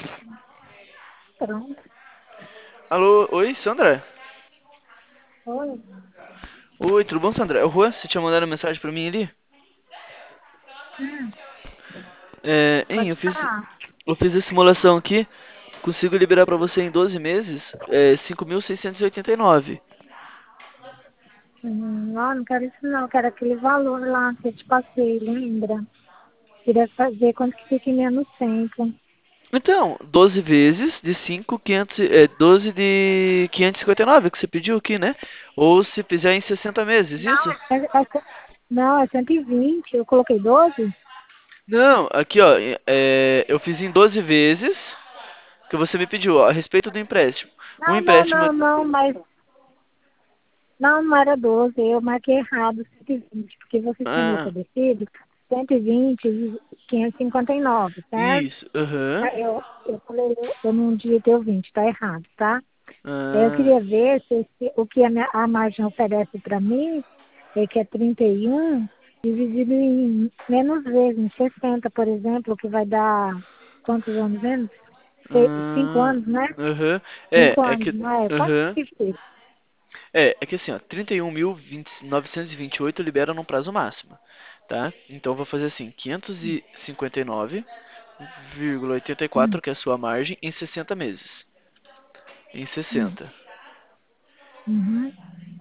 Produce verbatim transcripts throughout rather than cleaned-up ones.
Pronto. Alô, oi, Sandra? Oi. Oi, tudo bom, Sandra? É o Juan, você tinha mandado mensagem pra mim ali? Hum, É, hein, pode eu fiz, falar. eu fiz a simulação aqui, consigo liberar pra você em doze meses, é, cinco mil seiscentos e oitenta e nove. Hum, não, não quero isso não. Quero aquele valor lá que eu te passei, lembra? Queria fazer quanto que fica em menos tempo. Então, doze vezes de cinco, quinhentos, é, doze de quinhentos e cinquenta e nove que você pediu aqui, né? Ou se fizer em sessenta meses, Não, isso? é, é, é- não, é cento e vinte. Eu coloquei doze. Não, aqui ó, é, eu fiz em doze vezes que você me pediu, ó, a respeito do empréstimo. Um Não, não, empréstimo. não, não, mas não, não era doze. Eu marquei errado cento e vinte, porque você tinha me Ah, oferecido cento e vinte e quinhentos e cinquenta e nove, certo? isso, aham. Aí Eu, eu falei, eu, eu não digitei o vinte, tá errado, tá? Eu Ah, queria ver se, se o que a, minha, a margem oferece para mim, é que é trinta e um, dividido em menos vezes, em sessenta, por exemplo, que vai dar quantos anos menos? Se- Cinco ah, anos, né? aham. É, Cinco é anos, que. não é? Quanto Aham. que fica? É, é que assim, ó, trinta e um mil novecentos e vinte e oito libera num prazo máximo, tá? Então eu vou fazer assim, quinhentos e cinquenta e nove vírgula oitenta e Hum, quatro, que é a sua margem, em sessenta meses. Em hum, sessenta. uhum.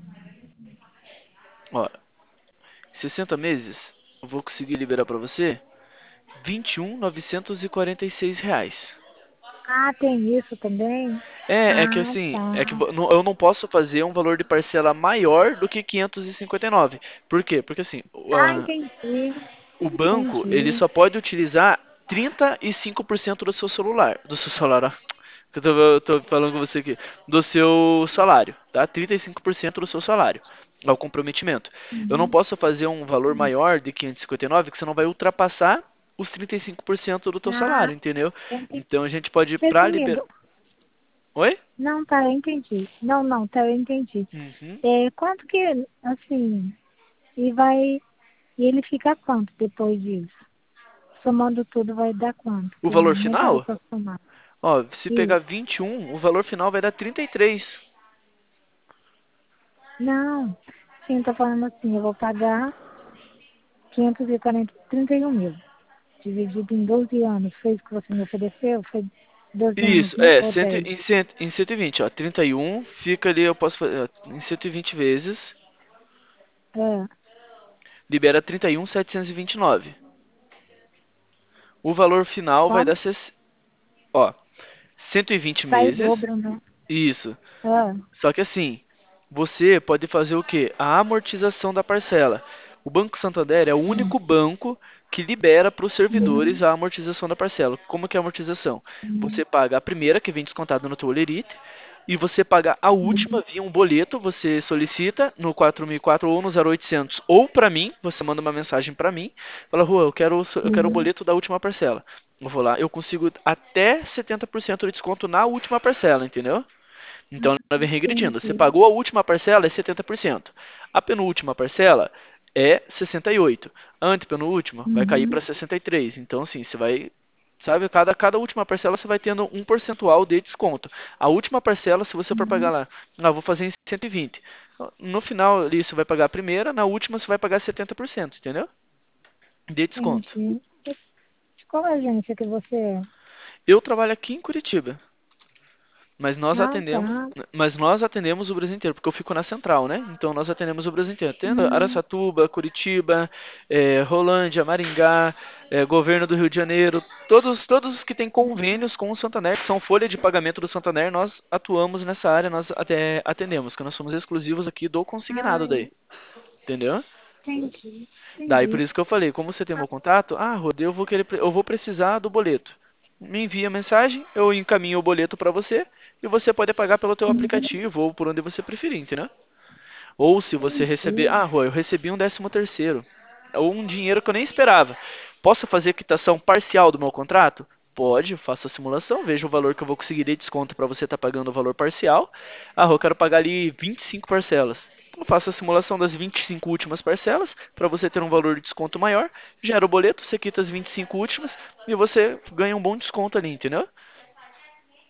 Ó, sessenta meses, eu vou conseguir liberar pra você vinte e um mil novecentos e quarenta e seis reais. Ah, tem isso também? É, é que Ah, assim, é que tá. vo- não- eu não posso fazer um valor de parcela maior do que quinhentos e cinquenta e nove. Por quê? Porque assim, o, Ah, a- entendi. o banco, ele Entendi. só pode utilizar trinta e cinco por cento do seu celular, do seu celular, ó. Eu tô, eu tô falando com você aqui, do seu salário, tá? trinta e cinco por cento do seu salário, é o comprometimento. Eu não Uhum. posso fazer um valor maior de quinhentos e cinquenta e nove, que você não vai ultrapassar os trinta e cinco por cento do teu Ah, salário, entendeu? entendi. Então a gente pode ir pra liberar. Resumindo, Oi? não, tá, eu entendi. Não, não, tá, eu entendi. Uhum. É, quanto que, assim, e vai, e ele fica quanto depois disso? Somando tudo vai dar quanto? O Que eu valor nem parei final? pra somar. Ó, se pegar Isso. vinte e um, o valor final vai dar trinta e três. Não, sim, tô falando assim, eu vou pagar quinhentos e quarenta, trinta e um mil, dividido em doze anos. Foi isso que você me ofereceu? Foi doze anos, Isso, né? é, Ou cento, dez? em, cento, em cento e vinte, ó, trinta e um fica ali, eu posso fazer, ó, em cento e vinte vezes, É, libera trinta e um mil setecentos e vinte e nove. O valor final vai dar, como? ses- ó, cento e vinte Sai o meses, dobro, né? isso. É. Só que assim, você pode fazer o quê? A amortização da parcela. O Banco Santander é o Hum, único banco que libera para os servidores uhum, a amortização da parcela. Como que é a amortização? uhum, Você paga a primeira, que vem descontada no teu Olerite, e você paga a última uhum, via um boleto, você solicita no quatro mil e quatro ou no zero oitocentos ou para mim, você manda uma mensagem para mim, fala, Rua, eu quero, eu quero o uhum. boleto da última parcela. Eu vou lá, eu consigo até setenta por cento de desconto na última parcela, entendeu? Então ela vem regredindo. Você Entendi. pagou a última parcela é setenta por cento. A penúltima parcela é sessenta e oito por cento. A antepenúltima vai cair para Uhum, sessenta e três por cento. Então assim, você vai, sabe, cada, cada última parcela você vai tendo um percentual de desconto. A última parcela, se você for pagar uhum. lá, ah, vou fazer em cento e vinte. No final ali você vai pagar a primeira, na última você vai pagar setenta por cento, entendeu? De desconto. Entendi. De qual agência que você é? Eu trabalho aqui em Curitiba. Mas nós Ah, atendemos, tá. mas nós atendemos o Brasil inteiro, porque eu fico na central, né? Então nós atendemos o Brasil inteiro. Tendo Hum, Araçatuba, Curitiba, eh, Rolândia, Maringá, eh, governo do Rio de Janeiro, todos, todos os que têm convênios com o Santander, que são folha de pagamento do Santander, nós atuamos nessa área, nós até atendemos, que nós somos exclusivos aqui do consignado ai, daí, entendeu? entendi. Daí por Entendi. isso que eu falei, como você tem Ah, meu contato, ah, Rodê, eu vou querer, eu vou precisar do boleto. Me envia mensagem, eu encaminho o boleto para você e você pode pagar pelo teu uhum, aplicativo ou por onde você preferir, entendeu? Ou se você receber, entendi. ah, Rô, eu recebi um décimo terceiro, ou um dinheiro que eu nem esperava. Posso fazer quitação parcial do meu contrato? Pode, faça a simulação, veja o valor que eu vou conseguir de desconto para você estar pagando o valor parcial. Ah, Rô, eu quero pagar ali vinte e cinco parcelas. Eu faço a simulação das vinte e cinco últimas parcelas para você ter um valor de desconto maior. Gera o boleto, você quita as vinte e cinco últimas e você ganha um bom desconto ali, entendeu?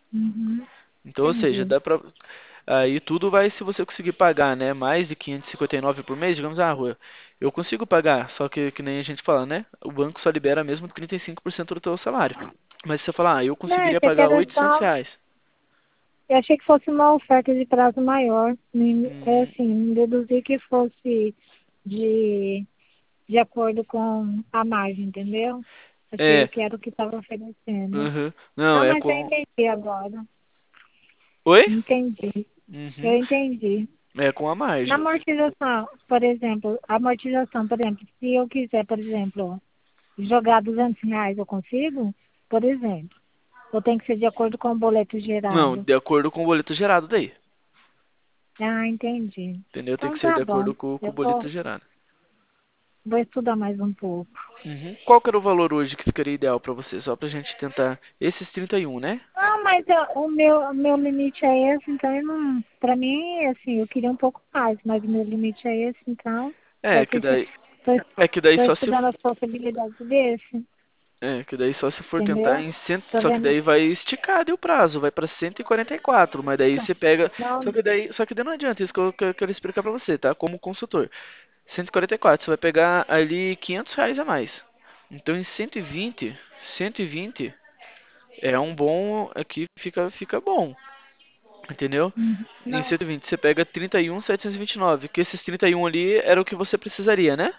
Uhum. Então, ou seja, Entendi. dá pra. Aí tudo vai se você conseguir pagar, né? Mais de quinhentos e cinquenta e nove por mês, digamos, ah, Rua, eu consigo pagar, só que que nem a gente fala, né? O banco só libera mesmo trinta e cinco por cento do teu salário. Mas se você falar, ah, eu Não, conseguiria achei que pagar era oitocentos só. reais. Eu achei que fosse uma oferta de prazo maior. Me- É Hum, assim, me deduzi que fosse de, de acordo com a margem, entendeu? Achei é, que era o que estava oferecendo. uhum. Não, Não, é mas eu com. entendi agora. Oi? Entendi. Eu Uhum. entendi. É com a Na margem. amortização, por exemplo, a amortização, por exemplo, se eu quiser, por exemplo, jogar duzentos reais, eu consigo? Por exemplo. Ou tem que ser de acordo com o boleto Não, gerado? de acordo com o boleto gerado daí. Ah, entendi. Entendeu? Tem Então que ser tá de bom. acordo com, com o Eu boleto vou, gerado. vou estudar mais um pouco. Uhum. Qual que era o valor hoje que ficaria ideal pra você? Só pra gente tentar. Esses trinta e um, né? Ah, mas eu- o meu, o meu limite é esse, então eu não. Pra mim, assim, eu queria um pouco mais, mas o meu limite é esse, então. É, Vai que ter que. daí. Tô, É que daí tô só se. estudando as possibilidades desse, É, que daí só se for tentar entendeu? em cem. Tô Só que vendo. daí vai esticar daí o prazo, vai pra cento e quarenta e quatro, mas daí você pega. Só Não, que daí, só que daí não adianta, isso que eu, que eu quero explicar pra você, tá? Como consultor. cento e quarenta e quatro, você vai pegar ali quinhentos reais a mais. Então em cento e vinte, cento e vinte é um bom, aqui fica, fica bom, entendeu? uhum, Em não. cento e vinte você pega trinta e um, setecentos e vinte e nove, que esses trinta e um ali era o que você precisaria, né?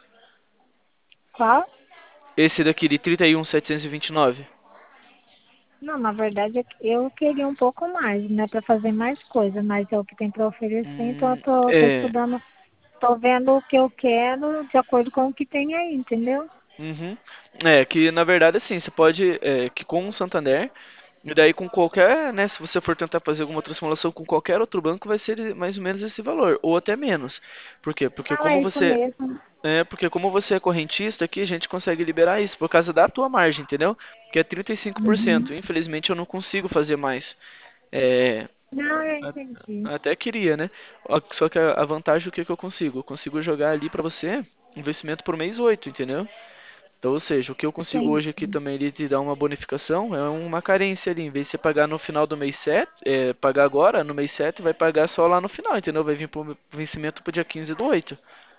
Qual? Esse daqui de trinta e um, setecentos e vinte e nove. Não, na verdade é que eu queria um pouco mais, né, para fazer mais coisa, mas é o que tem para oferecer, então eu Hum, tô, tô é. estudando, tô vendo o que eu quero de acordo com o que tem aí, entendeu? Uhum. É, que na verdade assim, você pode, é, que com o Santander, e daí com qualquer, né, se você for tentar fazer alguma outra simulação com qualquer outro banco, vai ser mais ou menos esse valor, ou até menos. Por quê? Porque Não, como é isso você, mesmo. é, porque como você é correntista aqui, a gente consegue liberar isso por causa da tua margem, entendeu? Que é trinta e cinco por Uhum. cento. Infelizmente eu não consigo fazer mais. É, Não, eu a- entendi. até queria, né? Ó, só que a a vantagem, o que que eu consigo? Eu consigo jogar ali pra você investimento por mês oito, entendeu? Então, ou seja, o que eu consigo hoje aqui Entendi. também ele te dar uma bonificação é uma carência ali. Em vez de você pagar no final do mês sete, é, pagar agora, no mês sete, vai pagar só lá no final, entendeu? Vai vir pro vencimento pro dia quinze do oito.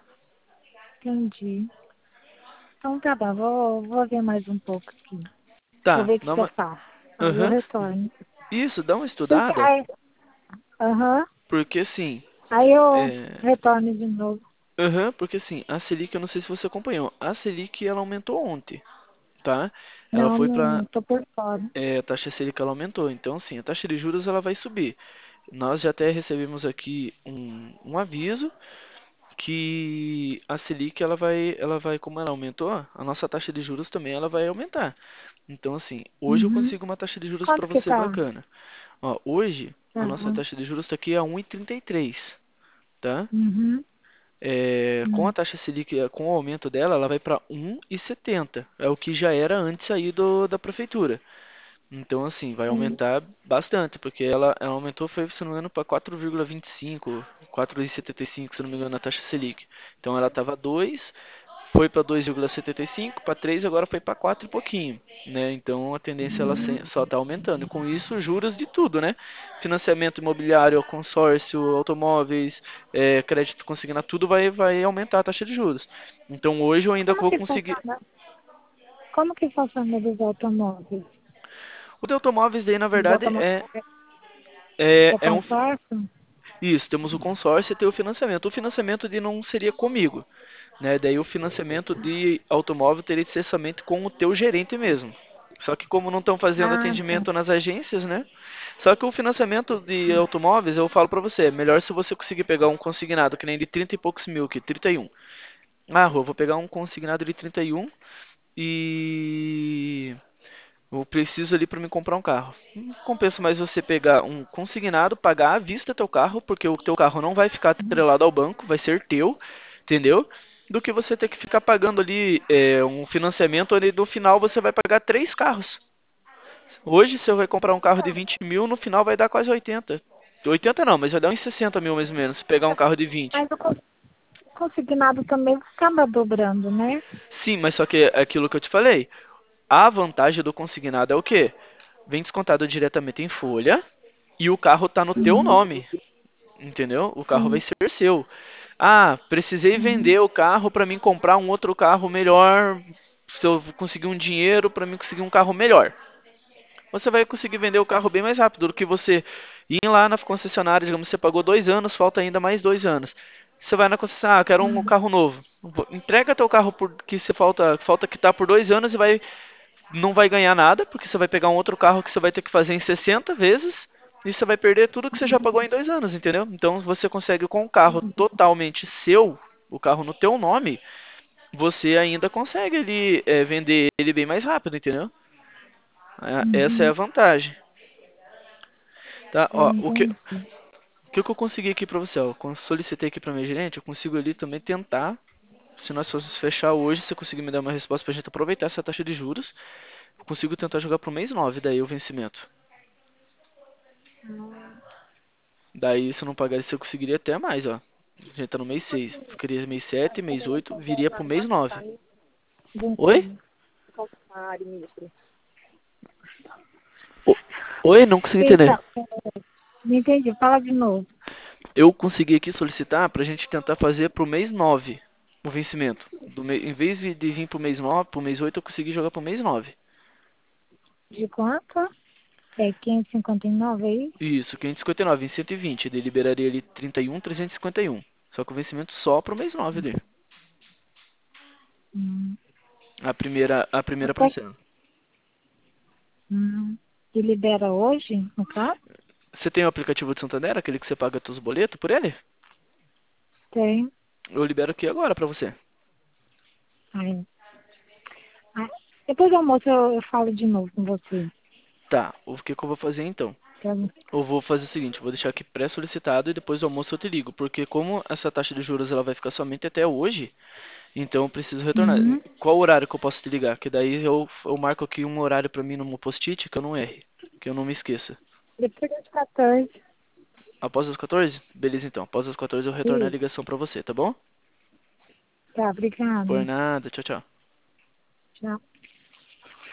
Entendi. Então tá bom, vou, vou ver mais um pouco aqui. Vou Tá, ver o que, dá que eu uma. faço. Aí eu Aham. retorno. Isso, dá uma Porque estudada, aí, aham, porque assim. aí eu É. retorno de novo. Aham, porque assim, a Selic, eu não sei se você acompanhou, a Selic ela aumentou ontem, tá? Ela Não, foi pra. não tô por fora. É, a taxa Selic ela aumentou, então assim, a taxa de juros ela vai subir. Nós já até recebemos aqui um, um aviso que a Selic ela vai, ela vai, como ela aumentou, a nossa taxa de juros também ela vai aumentar. Então assim, hoje eu Uhum. consigo uma taxa de juros para Quanto que você tá? bacana. Ó, hoje a nossa Aham. taxa de juros está aqui a um vírgula trinta e três, tá? Uhum. É, com a Uhum. taxa Selic, eh, com o aumento dela, ela vai para um vírgula setenta. É o que já era antes aí do, da prefeitura. Então, assim, vai Entendi. aumentar bastante, porque ela, ela aumentou, foi, se não me engano, para quatro vírgula vinte e cinco, quatro vírgula setenta e cinco, se não me engano, na taxa Selic. Então, ela estava dois, foi para dois vírgula setenta e cinco, para três, agora foi para quatro e pouquinho, né? Então, a tendência ela Uhum. se- só está aumentando. E com isso, juros de tudo, né? Financiamento imobiliário, consórcio, automóveis, é, crédito consignado, tudo vai, vai aumentar a taxa de juros. Então, hoje eu ainda Como vou que conseguir. funciona? Como que funciona dos automóveis? O de automóveis daí, na Dos verdade, automóveis é, é, é é um, consórcio? isso, temos o consórcio e tem o financiamento. O financiamento de não seria comigo, né? Daí o financiamento de automóvel teria que ser somente com o teu gerente mesmo. Só que como não estão fazendo Ah, tá. atendimento nas agências, né? Só que o financiamento de automóveis, eu falo pra você, é melhor se você conseguir pegar um consignado que nem de trinta e poucos mil, que trinta e um. Ah, Rô, vou pegar um consignado de trinta e um e eu preciso ali para me comprar um carro. Não compensa mais você pegar um consignado, pagar à vista teu carro, porque o teu carro não vai ficar atrelado ao banco, vai ser teu, entendeu? Do que você ter que ficar pagando ali é, um financiamento onde no final você vai pagar três carros. Hoje você vai comprar um carro de vinte mil, no final vai dar quase oitenta. oitenta não, mas vai dar uns sessenta mil mais ou menos, se pegar um carro de vinte. Mas o cons- consignado também acaba dobrando, né? Sim, mas só que é aquilo que eu te falei. A vantagem do consignado é o quê? vem descontado diretamente em folha e o carro tá no teu Uhum. nome, entendeu? O carro vai Sim. ser seu. Ah, precisei Uhum. vender o carro para mim comprar um outro carro melhor. Se eu conseguir um dinheiro para mim conseguir um carro melhor, você vai conseguir vender o carro bem mais rápido do que você ir lá na concessionária. Digamos, você pagou dois anos, falta ainda mais dois anos. Você vai na concessionária, ah, quero um Uhum. carro novo. Entrega teu carro por que você falta, falta quitar por dois anos e vai não vai ganhar nada, porque você vai pegar um outro carro que você vai ter que fazer em sessenta vezes e você vai perder tudo que você já pagou em dois anos, entendeu? Então você consegue com o carro totalmente seu, o carro no teu nome, você ainda consegue ele, é, vender ele bem mais rápido, entendeu? É, essa é a Uhum. vantagem. Tá? Eu Ó, o que, entendi. o que eu consegui aqui pra você? Ó, quando eu solicitei aqui pra minha gerente, eu consigo ali também tentar. Se nós fôssemos fechar hoje, se você conseguir me dar uma resposta pra gente aproveitar essa taxa de juros, eu consigo tentar jogar pro mês nove daí o vencimento. Ah, Daí, se eu não pagar isso, eu conseguiria até mais, ó. A gente tá no mês seis. Ficaria mês sete, mês oito, viria pro mês nove. Oi? entendi. O- Oi? Não consegui entender. Então, não entendi. Fala de novo. Eu consegui aqui solicitar pra gente tentar fazer pro mês nove o vencimento. Do me... Em vez de de vir pro mês nove, pro mês oito, eu consegui jogar pro mês nove. De quanto? É quinhentos e cinquenta e nove aí? Isso, quinhentos e cinquenta e nove em cento e vinte. Ele liberaria ali trinta e um, trezentos e cinquenta e um. Só que o vencimento só pro mês nove dele. Hum. A primeira, a primeira Até, parcela. hum. E libera hoje, no caso? Você tem o aplicativo de Santander, aquele que você paga seus boletos por ele? Tem. Eu libero aqui agora pra você. Aí. Ah, depois do almoço eu, eu falo de novo com você. Tá, o que que eu vou fazer então? Tá? Eu vou fazer o seguinte, eu vou deixar aqui pré-solicitado e depois do almoço eu te ligo, porque como essa taxa de juros ela vai ficar somente até hoje, então eu preciso retornar. Uhum. Qual horário que eu posso te ligar? Que daí eu, eu marco aqui um horário pra mim no post-it que eu não erre, que eu não me esqueça. Depois das quatorze. Após as quatorze? Beleza então. Após as quatorze eu retorno a Isso. ligação pra você, tá bom? Tá, Por obrigada. nada, tchau, tchau. Tchau.